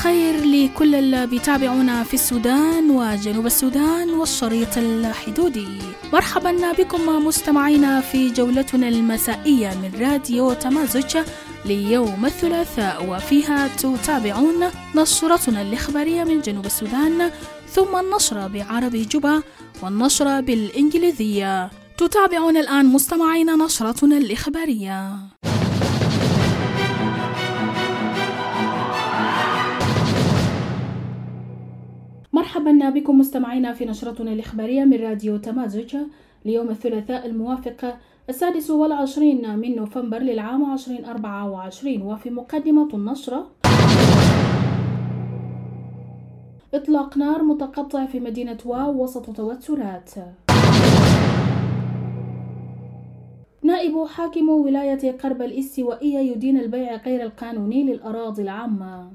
الخير لكل اللي بيتابعونا في السودان وجنوب السودان والشريط الحدودي. مرحبا بكم مستمعينا في جولتنا المسائية من راديو تمازج ليوم الثلاثاء، وفيها تتابعون نشرتنا الإخبارية من جنوب السودان، ثم النشرة بعربي جوبا والنشرة بالإنجليزية. تتابعون الآن مستمعينا نشرتنا الإخبارية. مرحبا بكم مستمعينا في نشرتنا الإخبارية من راديو تمازج ليوم الثلاثاء الموافق 26 من نوفمبر للعام 2024. وفي مقدمة النشرة: إطلاق نار متقطع في مدينة واو وسط توترات. نائب حاكم ولاية قرب الاستوائية يدين البيع غير القانوني للأراضي العامة.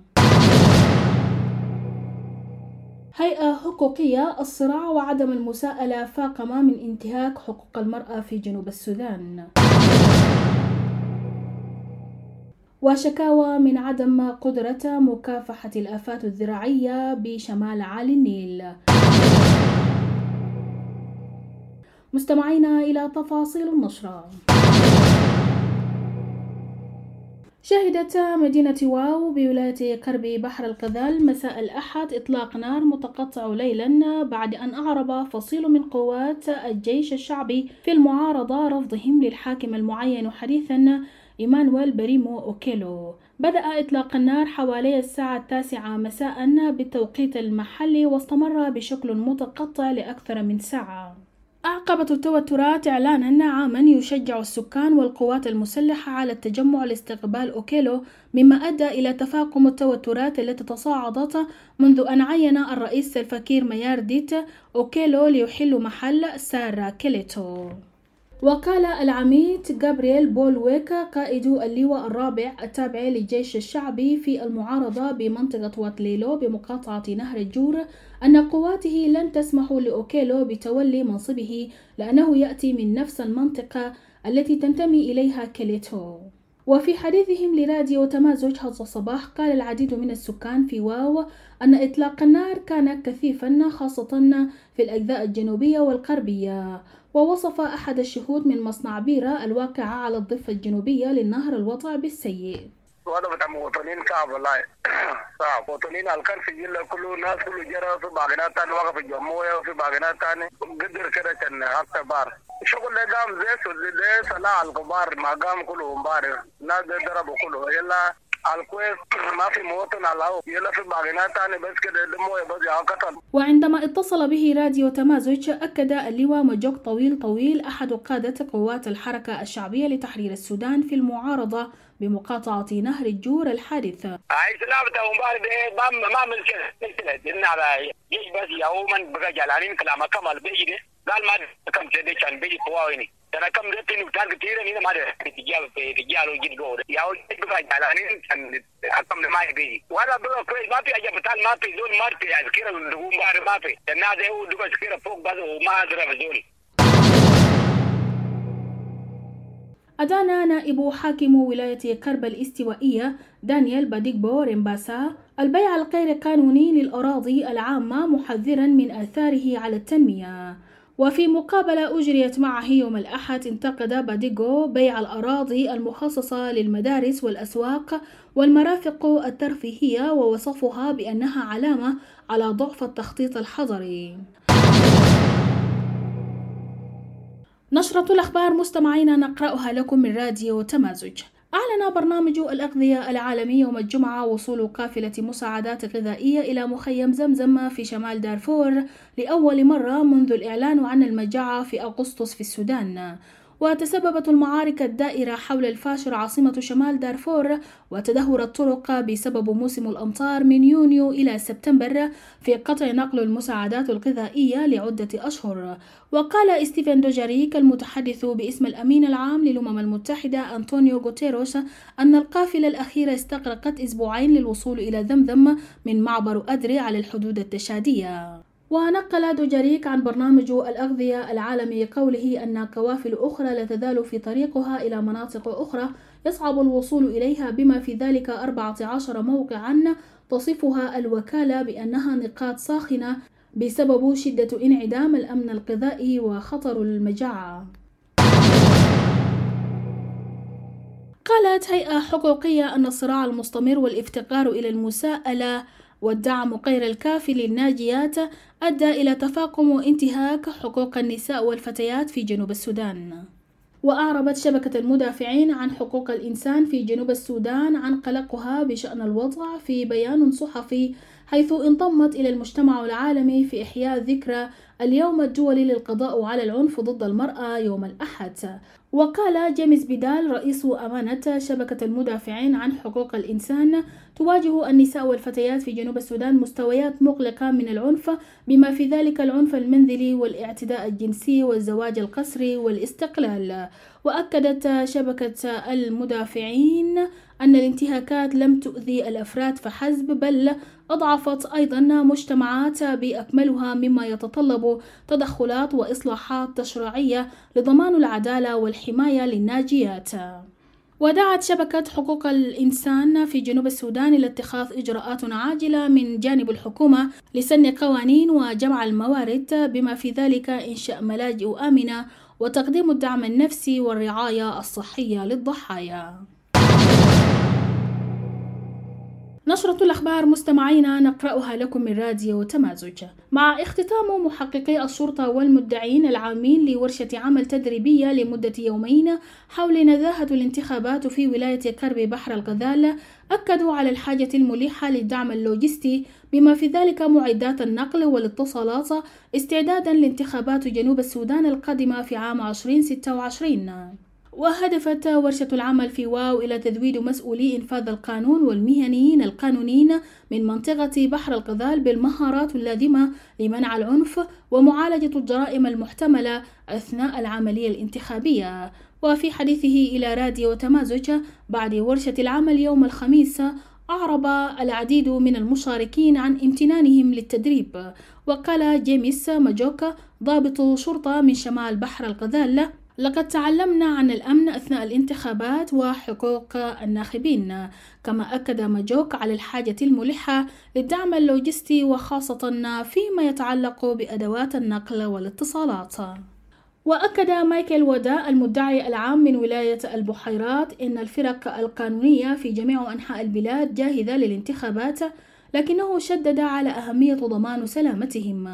هيئة حقوقية: الصراع وعدم المساءلة فاقمة من انتهاك حقوق المرأة في جنوب السودان. وشكاوى من عدم قدرة مكافحة الآفات الزراعية بشمال عالي النيل. مستمعينا إلى تفاصيل النشرة. شهدت مدينة واو بولاية قرب بحر الغزال مساء الأحد إطلاق نار متقطع ليلا بعد أن أعرب فصيل من قوات الجيش الشعبي في المعارضة رفضهم للحاكم المعين حديثا إيمانويل بريمو أوكيلو. بدأ إطلاق النار حوالي الساعة 9 مساء بالتوقيت المحلي واستمر بشكل متقطع لأكثر من ساعة. أعقبت التوترات إعلانا عاما يشجع السكان والقوات المسلحة على التجمع لاستقبال أوكيلو، مما أدى إلى تفاقم التوترات التي تصاعدت منذ أن عين الرئيس سلفا كير ميارديت أوكيلو ليحل محل سارا كيليتو. وقال العميد جابرييل بولويك قائد اللواء الرابع التابع للجيش الشعبي في المعارضة بمنطقة واتليلو بمقاطعة نهر الجور أن قواته لن تسمح لأوكيلو بتولي منصبه لأنه يأتي من نفس المنطقة التي تنتمي إليها كيليتو. وفي حديثهم لراديو تمازج هذا الصباح قال العديد من السكان في واو أن إطلاق النار كان كثيفا خاصة في الأجزاء الجنوبية والغربية. ووصف أحد الشهود من مصنع بيرة الواقع على الضفة الجنوبية للنهر الوضع بالسيء. وضع بتاع مواطنين صعب والله صعب. مواطنين الكان في الجيل كله ناس كله جرى في باغنات تاني وقف الجمهورية وفي باغنات تاني قدر كده كان حتى بار شغل اللي قام زي صلاح الكبار ما قام كله مبارر ناس ضربوا كله يلا الكويس ما في مواطن على يلا في باغنات تاني بس كده دموع بس قتل. وعندما اتصل به راديو تمازج أكد اللواء مجوك طويل أحد قادة قوات الحركة الشعبية لتحرير السودان في المعارضة بمقاطعة نهر الجور الحادث. عايز لعبة مبارد ما من كده إن على جيش بس يوما بقى جالانين كلام كمال بيجي قال ما كم كده كان بيجي قوانين أنا كم رتين وتان كتير إني ما ده تجال وجد جود يا ولد بقى جالانين كان كم ما يبيجي ولا بقى كويس ما في أجا بتال ما في زول ما في يعني كده الدقوم بار ما في الناس هو دقوم كده فوق بس وما أدرى بزول. أدان نائب حاكم ولاية قرب الاستوائية دانيال باديغبو ريمباسا البيع الغير قانوني للأراضي العامة، محذرا من آثاره على التنمية. وفي مقابلة أجريت معه يوم الأحد انتقد باديغو بيع الأراضي المخصصة للمدارس والأسواق والمرافق الترفيهية ووصفها بأنها علامة على ضعف التخطيط الحضري. نشرة الأخبار مستمعينا نقرأها لكم من راديو تمازج. أعلن برنامج الأغذية العالمي يوم الجمعة وصول قافلة مساعدات غذائية إلى مخيم زمزم في شمال دارفور لأول مرة منذ الإعلان عن المجاعة في أغسطس في السودان. وتسببت المعارك الدائرة حول الفاشر عاصمة شمال دارفور وتدهور الطرق بسبب موسم الأمطار من يونيو إلى سبتمبر في قطع نقل المساعدات الغذائية لعدة أشهر. وقال ستيفن دوجاريك المتحدث باسم الأمين العام للأمم المتحدة أنطونيو غوتيروس أن القافلة الأخيرة استغرقت أسبوعين للوصول إلى زمزم من معبر أدري على الحدود التشادية. ونقل دوجاريك عن برنامج الأغذية العالمي قوله أن قوافل أخرى لا تزال في طريقها إلى مناطق أخرى يصعب الوصول إليها، بما في ذلك 14 موقعا تصفها الوكالة بأنها نقاط ساخنة بسبب شدة انعدام الأمن الغذائي وخطر المجاعة. قالت هيئة حقوقية أن الصراع المستمر والافتقار إلى المساءلة والدعم غير الكافي للناجيات أدى إلى تفاقم وانتهاك حقوق النساء والفتيات في جنوب السودان. وأعربت شبكة المدافعين عن حقوق الإنسان في جنوب السودان عن قلقها بشأن الوضع في بيان صحفي، حيث انضمت إلى المجتمع العالمي في إحياء ذكرى اليوم الدولي للقضاء على العنف ضد المرأة يوم الأحد. وقال جيمس بيدال رئيس أمانة شبكة المدافعين عن حقوق الإنسان: تواجه النساء والفتيات في جنوب السودان مستويات مقلقة من العنف، بما في ذلك العنف المنزلي والاعتداء الجنسي والزواج القسري والاستقلال. وأكدت شبكة المدافعين أن الانتهاكات لم تؤذي الأفراد فحسب، بل أضعفت أيضا مجتمعات بأكملها، مما يتطلب تدخلات وإصلاحات تشريعية لضمان العدالة والحماية للناجيات. ودعت شبكة حقوق الإنسان في جنوب السودان إلى اتخاذ إجراءات عاجلة من جانب الحكومة لسن قوانين وجمع الموارد، بما في ذلك إنشاء ملاجئ آمنة وتقديم الدعم النفسي والرعاية الصحية للضحايا. نشرة الأخبار مستمعينا نقرأها لكم من راديو تمازج. مع اختتام محققي الشرطة والمدعين العامين لورشة عمل تدريبية لمدة يومين حول نزاهة الانتخابات في ولاية كرب بحر الغزال، أكدوا على الحاجة الملحة للدعم اللوجستي، بما في ذلك معدات النقل والاتصالات، استعدادا لانتخابات جنوب السودان القادمة في عام 2026. وهدفت ورشة العمل في واو إلى تزويد مسؤولي إنفاذ القانون والمهنيين القانونيين من منطقة بحر الغزال بالمهارات اللازمة لمنع العنف ومعالجة الجرائم المحتملة أثناء العملية الانتخابية. وفي حديثه إلى راديو تمازج بعد ورشة العمل يوم الخميس، أعرب العديد من المشاركين عن امتنانهم للتدريب. وقال جيمس ماجوك ضابط شرطة من شمال بحر الغزال: لقد تعلمنا عن الأمن أثناء الانتخابات وحقوق الناخبين. كما أكد ماجوك على الحاجة الملحة للدعم اللوجستي، وخاصة فيما يتعلق بأدوات النقل والاتصالات. وأكد مايكل وداء المدعي العام من ولاية البحيرات إن الفرق القانونية في جميع أنحاء البلاد جاهزة للانتخابات، لكنه شدد على أهمية ضمان سلامتهم.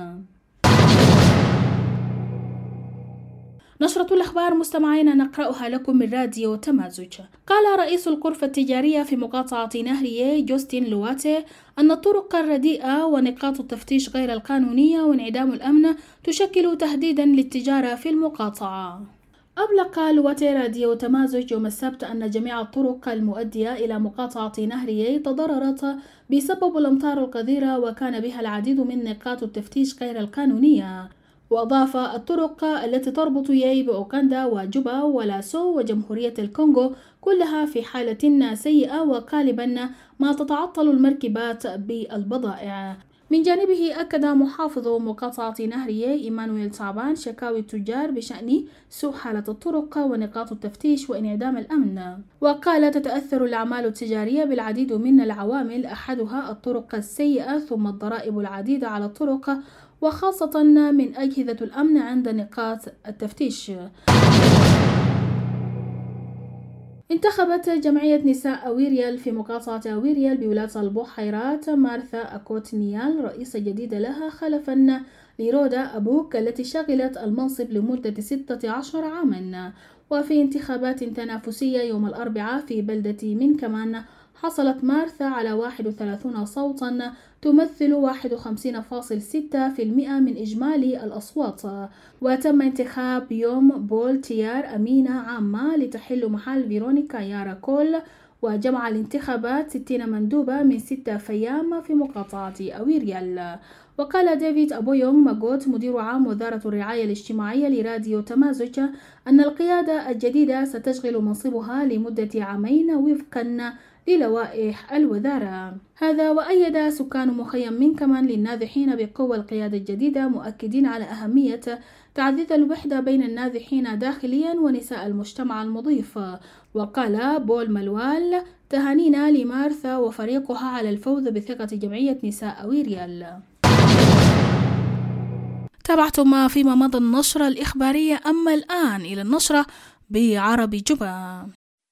نشرة الأخبار مستمعين نقرأها لكم من راديو تمازج. قال رئيس الغرفة التجارية في مقاطعة نهرية جوستين لواتي أن الطرق الرديئة ونقاط التفتيش غير القانونية وانعدام الأمن تشكل تهديدا للتجارة في المقاطعة. أبلغ لواتي راديو تمازج يوم السبت أن جميع الطرق المؤدية إلى مقاطعة نهرية تضررت بسبب الأمطار الغزيرة، وكان بها العديد من نقاط التفتيش غير القانونية. وأضاف: الطرق التي تربط ياي بأوغندا وجوبا ولاسو وجمهورية الكونغو كلها في حالة سيئة، وغالبا ما تتعطل المركبات بالبضائع. من جانبه أكد محافظ مقاطعة نهرية إيمانويل تعبان شكاوي التجار بشأن سوء حالة الطرق ونقاط التفتيش وانعدام الأمن. وقال: تتأثر الأعمال التجارية بالعديد من العوامل، أحدها الطرق السيئة، ثم الضرائب العديدة على الطرق، وخاصة من أجهزة الأمن عند نقاط التفتيش. انتخبت جمعية نساء أويريال في مقاطعة أويريال بولاية البحيرات مارثا أكوتنيال رئيسة جديدة لها، خلفا لرودا أبوك التي شغلت المنصب لمدة 16 عاما. وفي انتخابات تنافسية يوم الأربعاء في بلدة منكمان حصلت مارثا على 31 صوتا تمثل 51.6% من إجمالي الأصوات. وتم انتخاب يوم بول تيار أمينة عامة لتحل محل فيرونيكا يارا كول. وجمع الانتخابات 60 مندوبة من 6 فيام في مقاطعة أويريال. وقال ديفيد أبويونغ ماغوت مدير عام وزارة الرعاية الاجتماعية لراديو تمازج أن القيادة الجديدة ستشغل منصبها لمدة عامين وفقا للوائح الوزارة. هذا وأيد سكان مخيم منكمان للنازحين بقوى القيادة الجديدة، مؤكدين على أهمية تعزيز الوحدة بين النازحين داخليا ونساء المجتمع المضيف. وقال بول ملوال: تهانينا لمارثا وفريقها على الفوز بثقة جمعية نساء ويريال. تابعتم فيما مضى النشرة الإخبارية، أما الآن إلى النشرة بعربي جبا.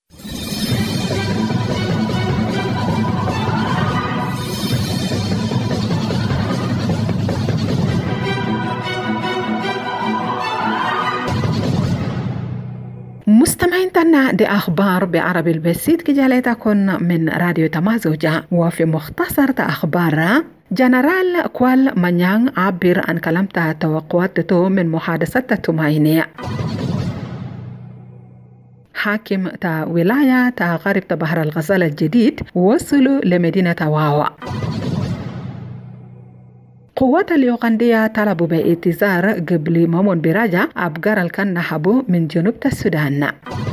مستمعين تنا دي أخبار بعربي البسيط كجالتكن من راديو تمازوجة. وفي مختصر أخبار، جنرال كوال مانيان عبر عن كلامته توقعاته من محادثة تمايني. حاكم تا ولاية تا غرب بحر الغزال الجديد وصلوا لمدينة واوا. قوات اليوغندية طلبوا باعتذار قبل مامون براجة أبقار الكن نحبوا من جنوب السودان.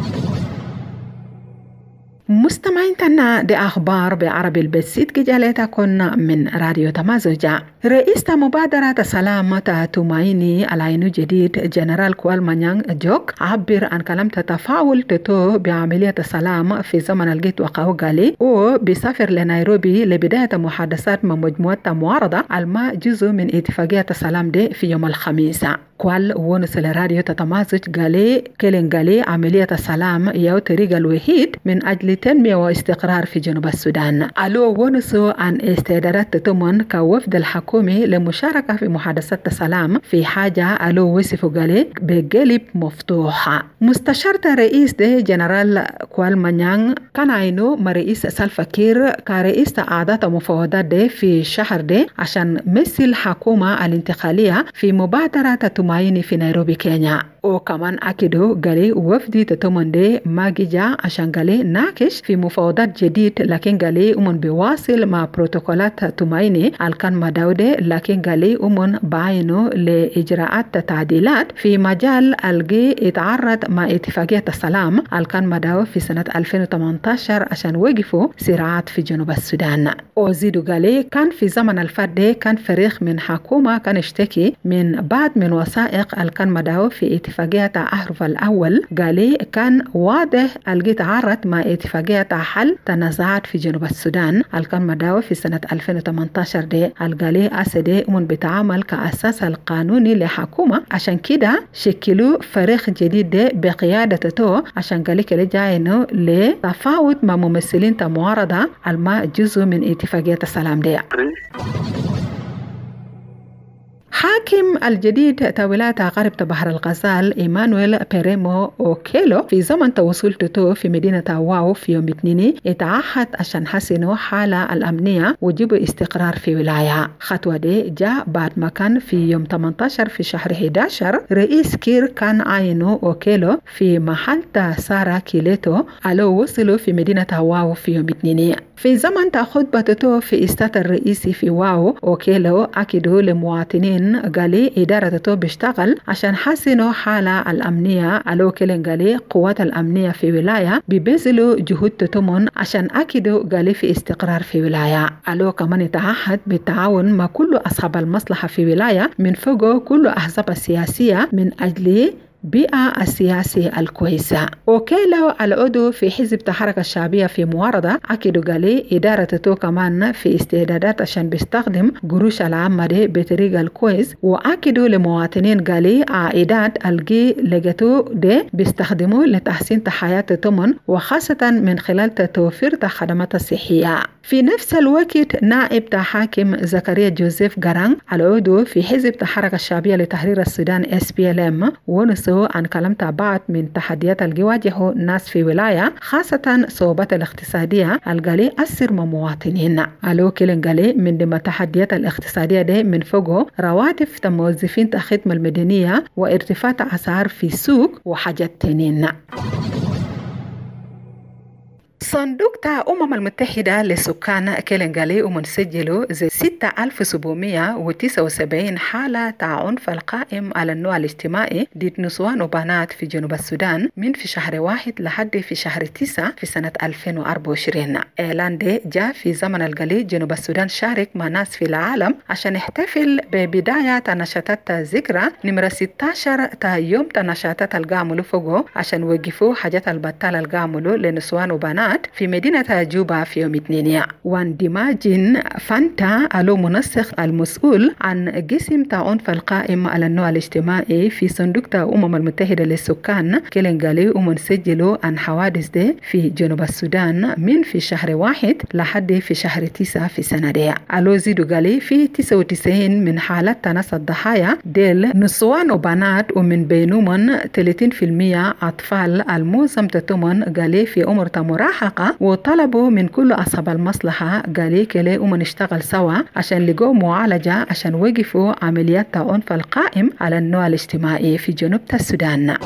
مستمعين تنا دي أخبار بعربي البسيط كجالتكن من راديو تمازوجة. رئيس مبادرة سلامة تومايني العينو جديد جنرال كوال مانيان جوك عبر عن كلام تفاعل تتو بعملية السلام في زمن الجيت وقاوغالي وبسافر لنيروبي لبداية محادثات مع مجموعة معارضة الماء جزء من اتفاقية السلام دي في يوم الخميس. كوال ونس الراديو تتمازج قالي عملية السلام يو طريق الوحيد من أجل تنمية واستقرار في جنوب السودان. ألو ونسو عن استعدادات تتمن كوفد الحكومي لمشاركة في محادثات السلام في حاجة ألو وصفوا قالي بقلب مفتوحة. مستشار رئيس دي جنرال كوال مانيان كان عينو مع رئيس سلفا كير كرئيس أعضاء مفاوضات دي في الشهر دي عشان مثل حكومة الانتقالية في مبادرة تومايني في نيروبي كينيا. وكمان أكدوا قالي وفدي تتمن دي ما جا عشان قالي ناكش في مفاوضات جديد، لكن قالي أمن بواصل مع بروتوكولات تومايني الكان مداودة، لكن قالي أمن بعينه لإجراءات تعديلات في مجال الجي اتعرض مع اتفاقية السلام الكان مداو في سنة 2018 عشان وقفوا صراعات في جنوب السودان. وزيدوا قالي كان في زمن الفرد كان فريق من حكومة كان اشتكي من بعض من وثائق الكان مداو في اتفاقية أحرف الأول. قالي كان واضح الجي تعرض مع اتفاقية حل تنازعات في جنوب السودان الكان مداو في سنة 2018 دي. القالي أسدي من بتعامل كأساس القانوني لحكومة، عشان كده شكلوا فريق جديد دي بقيادته عشان قالي كده جاينو لتفاوض مع ممثلين معارضة الما جزء من اتفاقية السلام دي. حاكم الجديد تولاة غرب بحر الغزال إيمانويل بيريمو أوكيلو في زمن توصلته في مدينة واو في يوم الاثنين اتعهد عشان حسنوا حالة الأمنية وجيبوا استقرار في ولاية. خطوة دي جاء بعد ما كان في يوم 18 في شهر 11 رئيس كير كان عينو أوكيلو في محل سارة كيليتو ألو وصلوا في مدينة واو في يوم الاثنين. في زمن خطبته في استاد الرئيسي في واو أوكيلو أكدوا لمواطنين قالي إدارته بيشتغل عشان حسنوا حالة الأمنية. ألو كيلن قالي قوات الأمنية في ولاية بيبذلوا جهود تتمن عشان أكدوا قالي في استقرار في ولاية. ألو كمان يتعهد بالتعاون مع كل أصحاب المصلحة في ولاية من فوق كل أحزاب السياسية من أجل بيئة السياسي الكويسة. وكيلو العضو في حزب الحركة الشعبية في معارضة أكدوا قالي إدارته كمان في استعدادات عشان بيستخدم قروش العامة دي بطريقة الكويس. وأكدوا لمواطنين قالي عائدات الجي لقيتو دي بيستخدموا لتحسين حياة تمن وخاصة من خلال توفير الخدمات الصحية. في نفس الوقت نائب حاكم زكريا جوزيف غران العضو في حزب الحركة الشعبية لتحرير السودان SPLM ونسوا عن كلام بعض من تحديات اللي يواجهوا الناس في ولاية خاصة صعوبات الاقتصادية القالي أثر مع مواطنين. ألو كيلن قالي من ضمن التحديات الاقتصادية دي من فوقه رواتب الموظفين الخدمة المدنية وارتفاع أسعار في السوق وحاجات تانيين. صندوق المتحدة للسكان كيلنغالي ومنسجلوا زي 6779 حالة عنف القائم على النوع الاجتماعي ضد نسوان وبنات في جنوب السودان من في شهر 1 لحد في شهر 9 في سنة 2024. إعلان ده جاء في زمن القليل جنوب السودان شارك مع ناس في العالم عشان يحتفل ببداية نشاطات ذكرى نمرة 16 يوم نشاطات القاملو فوقه عشان وقفوا حاجات البطال القاملو لنسوان وبنات في مدينة جوبا في يوم 2. واندماج فانتا ألو منسق المسؤول عن قسم عنف القائم على النوع الاجتماعي في صندوق المتحدة للسكان كيلنغالي ومنسجلوا عن حوادث دي في جنوب السودان من في شهر 1 لحد في شهر 9 في سنة دي. ألو زيدو قالي في 99 من حالات تنس الضحايا ديل نسوان وبنات ومن بينهم 30% أطفال الموسم تتمن قالي في عمر مراهقة، وطلبوا من كل أصحاب المصلحة قالي كلي ومنشتغل سوا عشان لقوا معالجة عشان وقفوا عمليات عنف القائم على النوع الاجتماعي في جنوب السودان.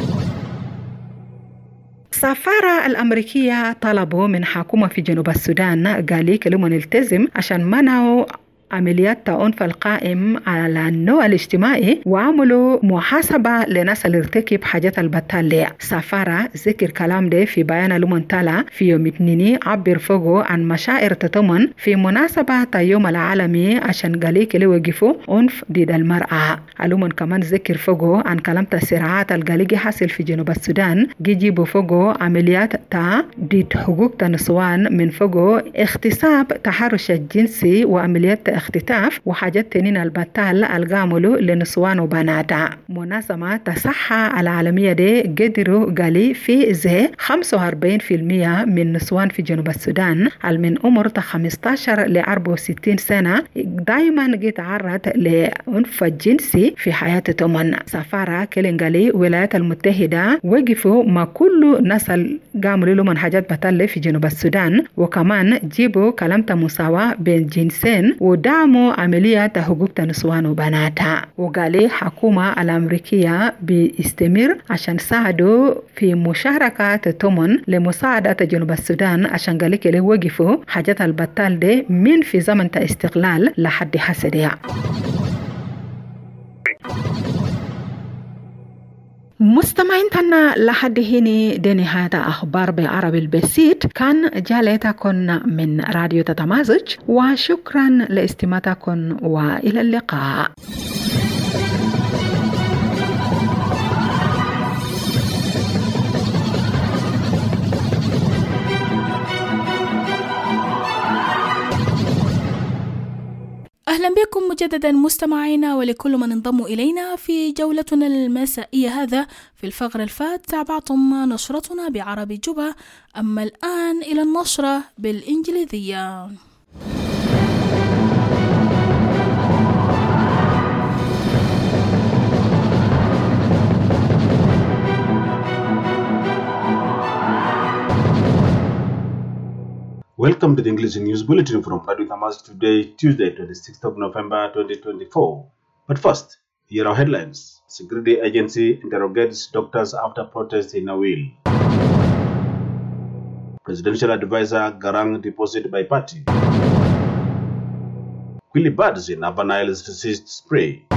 السفارة الأمريكية طلبوا من حكومة في جنوب السودان قالي كلي نلتزم عشان منعوا عمليات عنف القائم على النوع الاجتماعي وعملوا محاسبة لناس اللي ارتكب حاجات البطال. سفارة ذكر كلام ده في بيان المنتلى في يوم 2 عبر فوقه عن مشاعر تتمن في مناسبة يوم العالمي عشان قاليك اللي وقفوا عنف ضد المرأة. علومن كمان ذكر فوقه عن كلام تسرعات القاليجي حاصل في جنوب السودان جيجيبوا فوقه عمليات ضد حقوق النسوان من فوقه اغتصاب تحرش الجنسي وعمليات اختطاف وحاجات تنين البطال القاملو لنسوان وبنات. منظمة الصحة العالمية دي قدروا قالي في زي 45% من نسوان في جنوب السودان من عمر 15 ل 64 سنة دايما يتعرض لعنف الجنسي في حياتهم. سفارة كيلنغالي الولايات المتحدة وقفوا مع كل ناس قاملوا لهم حاجات بطال في جنوب السودان، وكمان جيبوا كلمة مساواة بين جنسين ودعموا عمليات حقوق النسوان وبناتها. وقالي حكومة الأمريكية بيستمر عشان ساعدوا في مشاركة تمن لمساعدة جنوب السودان عشان قالي كلي وقفوا حاجات البطال دي من في زمن استقلال لحد حسدها. مستمعين تنا لحد هنا دي نهاية أخبار بالعربي البسيط كان جالتكم من راديو تتمازج، وشكرا لاستماعتكم وإلى اللقاء. أهلا بكم مجددا مستمعينا ولكل من انضموا إلينا في جولتنا المسائية. هذا في الفقرة الفات تابعتم نشرتنا بعربي جوبا، أما الآن إلى النشرة بالإنجليزية. Welcome to the English News Bulletin from Radio Tamas today, Tuesday, 26th of November 2024. But first, here are headlines. Security Agency interrogates doctors after protest in Awil. Presidential Advisor Garang deposed by party. Quilly birds in Upper Nile's ceased spray.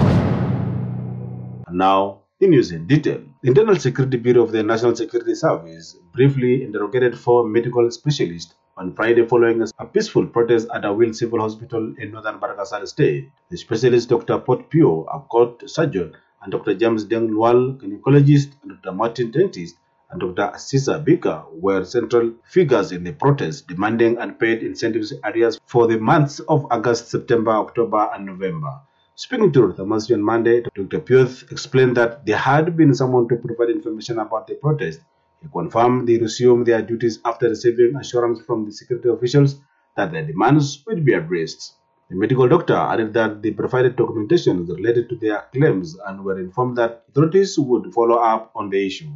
And now, the news in detail. The Internal Security Bureau of the National Security Service briefly interrogated 4 medical specialists on Friday following a peaceful protest at Awil Civil Hospital in northern Barakasan State. The specialists Dr. Pot Pio, a court surgeon, and Dr. James Deng Lual, gynecologist, and Dr. Martin, dentist, and Dr. Asisa Bika were central figures in the protest, demanding unpaid incentives arrears for the months of August, September, October, and November. Speaking to Tamas on Monday, Dr. Pioth explained that there had been someone to provide information about the protest. He confirmed they resumed their duties after receiving assurance from the security officials that their demands would be addressed. The medical doctor added that they provided documentation related to their claims and were informed that authorities would follow up on the issue.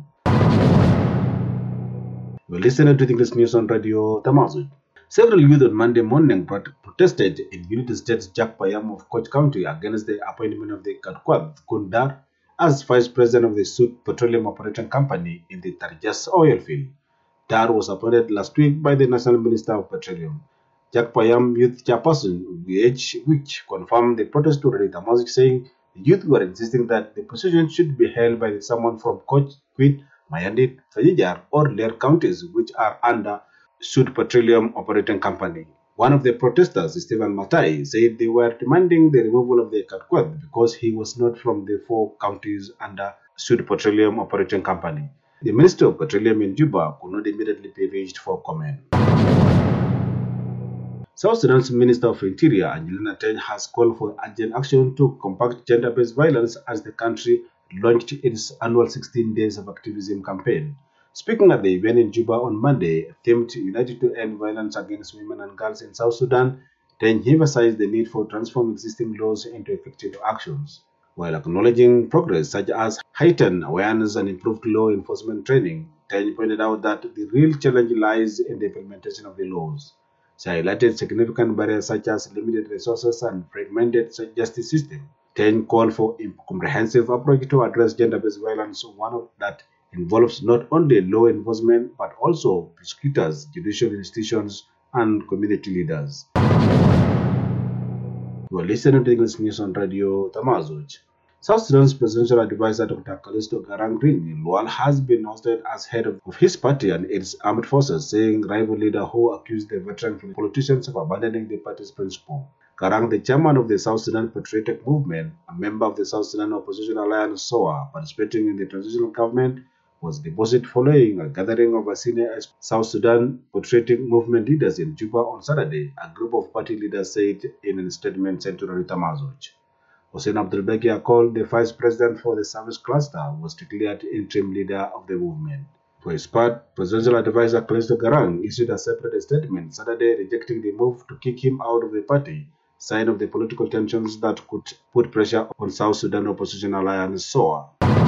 We're listening to the English News on Radio Tamazu. Several youth on Monday morning protested in United States Jack Payam of Koch County against the appointment of the Katkwad Kundar as Vice President of the Sud Petroleum Operating Company in the Tarjas oil field. Dar was appointed last week by the National Minister of Petroleum. Jack Payam, youth chairperson, which confirmed the protest to Radio Tamazic, saying the youth were insisting that the position should be held by someone from Koch, Quit, Mayandit, Fajijar, or Lair counties, which are under Sud Petroleum Operating Company. One of the protesters, Stephen Matai, said they were demanding the removal of the Katkwad because he was not from the 4 counties under Sud Petroleum Operating Company. The Minister of Petroleum in Juba could not immediately be reached for comment. South Sudan's Minister of Interior, Angelina Teny, has called for urgent action to combat gender-based violence as the country launched its annual 16 Days of Activism campaign. Speaking at the event in Juba on Monday, themed United to End Violence Against Women and Girls in South Sudan, Teny emphasized the need for transforming existing laws into effective actions. While acknowledging progress such as heightened awareness and improved law enforcement training, Teny pointed out that the real challenge lies in the implementation of the laws. She highlighted significant barriers such as limited resources and fragmented justice system. Teny called for a comprehensive approach to address gender-based violence, one that involves not only law enforcement but also prosecutors, judicial institutions, and community leaders. You are listening to English News on Radio Tamazuch. South Sudan's presidential advisor Dr. Callisto Garang Green Lual has been ousted as head of his party and its armed forces, saying rival leader who accused the veteran politicians of abandoning the party's principle. Garang, the chairman of the South Sudan Patriotic Movement, a member of the South Sudan Opposition Alliance SOA, participating in the transitional government, was deposed following a gathering of senior South Sudan Patriotic Movement leaders in Juba on Saturday, a group of party leaders said in a statement sent to Radio Tamazuch. Hossein Abdul Begia, called the vice president for the service cluster, was declared interim leader of the movement. For his part, presidential advisor Callisto Garang issued a separate statement Saturday rejecting the move to kick him out of the party, sign of the political tensions that could put pressure on South Sudan Opposition Alliance SOA.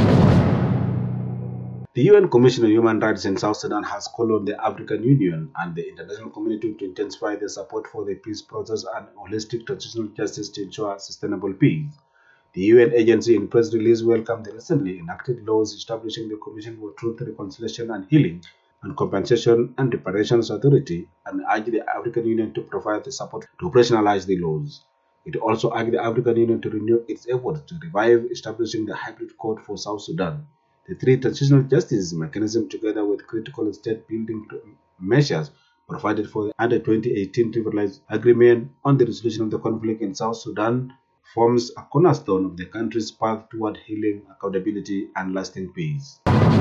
The UN Commission on Human Rights in South Sudan has called on the African Union and the international community to intensify their support for the peace process and holistic transitional justice to ensure sustainable peace. The UN agency in press release welcomed the recently enacted laws establishing the Commission for Truth, Reconciliation and Healing and Compensation and Reparations Authority and urged the African Union to provide the support to operationalize the laws. It also urged the African Union to renew its efforts to revive establishing the hybrid court for South Sudan. The 3 transitional justice mechanisms, together with critical state-building measures provided for under 2018 Tripartite Agreement on the resolution of the conflict in South Sudan, forms a cornerstone of the country's path toward healing, accountability, and lasting peace.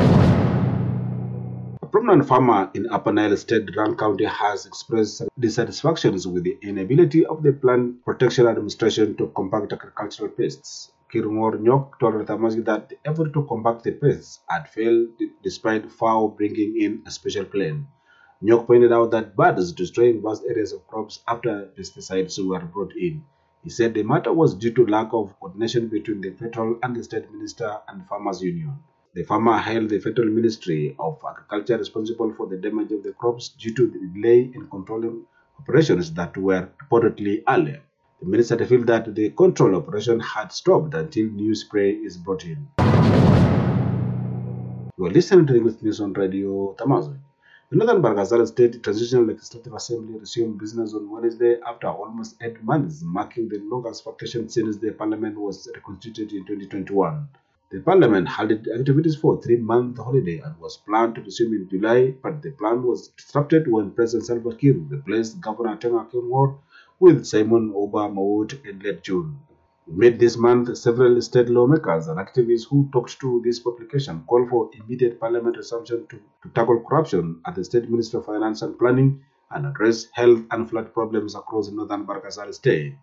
A prominent farmer in Upper Nile State, Durham County, has expressed dissatisfactions with the inability of the Plant Protection Administration to combat agricultural pests. Kirmor Nyok told Tamazic that the effort to combat the pests had failed despite FAO bringing in a special plane. Nyok pointed out that birds destroying vast areas of crops after pesticides were brought in. He said the matter was due to lack of coordination between the federal and the state minister and farmers' union. The farmer held the federal ministry of agriculture responsible for the damage of the crops due to the delay in controlling operations that were reportedly earlier. The minister revealed that the control operation had stopped until new spray is brought in. You are listening to English News on Radio Tamazic. The Northern Barghazal State Transitional Legislative Assembly resumed business on Wednesday after almost 8 months, marking the longest vacation since the parliament was reconstituted in 2021. The parliament held activities for a 3-month holiday and was planned to resume in July, but the plan was disrupted when President Salva Kiir replaced Governor Tenga Kimwar with Simon Oba Mawood in late June. Mid this month, several state lawmakers and activists who talked to this publication called for immediate parliament resumption to tackle corruption at the State Ministry of Finance and Planning and address health and flood problems across Northern Barghazal State.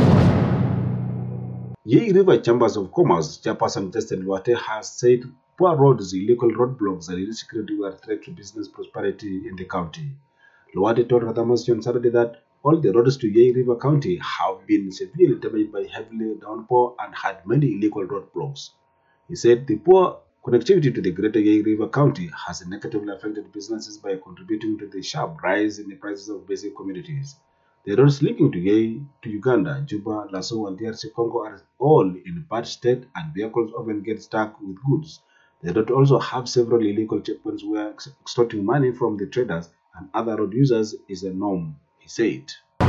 Yei River Chambers of Commerce chairperson Justin Luate has said poor roads, illegal roadblocks, and insecurity were a threat to business prosperity in the county. Luate told Radhamas on Saturday that all the roads to Yei River County have been severely damaged by heavy downpour and had many illegal roadblocks. He said the poor connectivity to the greater Yei River County has negatively affected businesses by contributing to the sharp rise in the prices of basic commodities. The roads linking to Yei to Uganda, Juba, Lasso, and DRC Congo are all in bad state, and vehicles often get stuck with goods They don't also have several illegal checkpoints where extorting money from the traders and other road users is a norm, he said.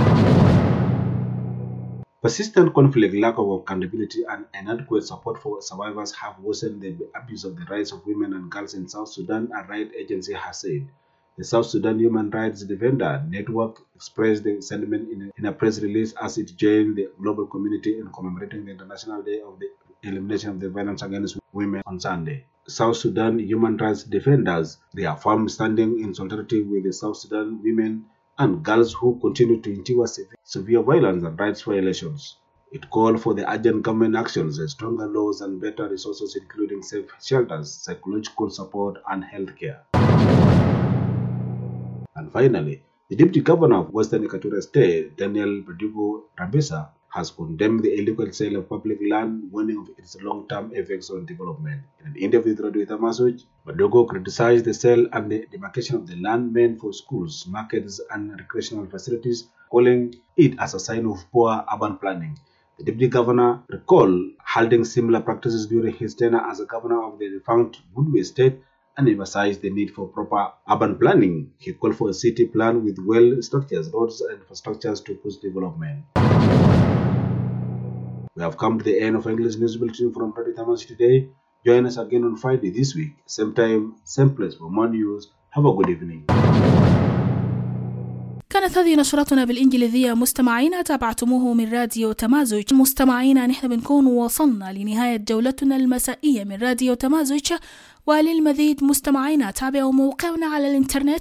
Persistent conflict, lack of accountability, and inadequate support for survivors have worsened the abuse of the rights of women and girls in South Sudan, a rights agency has said. The South Sudan Human Rights Defender Network expressed the sentiment in a press release as it joined the global community in commemorating the International Day of the Elimination of the Violence Against Women on Sunday. South Sudan Human Rights Defenders reaffirmed standing in solidarity with the South Sudan women and girls who continue to endure severe violence and rights violations. It called for the urgent government actions, stronger laws and better resources including safe shelters, psychological support and healthcare. And finally, the Deputy Governor of Western Equatorial State, Daniel Berdugo Rabesa, has condemned the illegal sale of public land, warning of its long-term effects on development. In an interview with Radio Tamasuj, Berdugo criticized the sale and the demarcation of the land meant for schools, markets, and recreational facilities, calling it as a sign of poor urban planning. The Deputy Governor recalled holding similar practices during his tenure as a governor of the defunct Woodway State and emphasized the need for proper urban planning. He called for a city plan with well-structured roads and infrastructures to push development. We have come to the end of English News Bulletin from Radio Tamasuj today. Join us again on Friday this week, same time, same place for more news. Have a good evening. كانت هذه نشرتنا بالإنجليزية مستمعينا، تابعتموه من راديو تمازج. مستمعينا، نحن بنكون وصلنا لنهاية جولتنا المسائية من راديو تمازج، وللمزيد مستمعينا تابعوا موقعنا على الإنترنت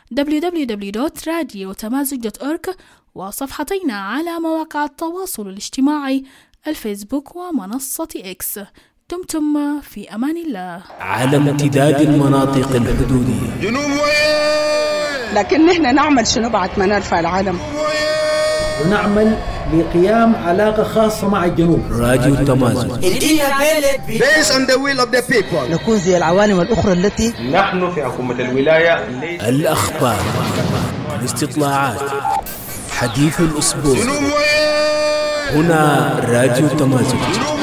www.radiotamazig.org وصفحتنا على مواقع التواصل الاجتماعي الفيسبوك ومنصة إكس. دمتم في أمان الله. على امتداد المناطق الحدودية جنوب وين، لكن نحن نعمل شنو بعد ما نرفع العلم، ونعمل لقيام علاقة خاصة مع الجنوب. راديو تمازج based on the will of the people. نكون زي العوالم الأخرى التي نحن في حكومة الولاية. الأخبار، الاستطلاعات، حديث الأسبوع، هنا راديو تمازج.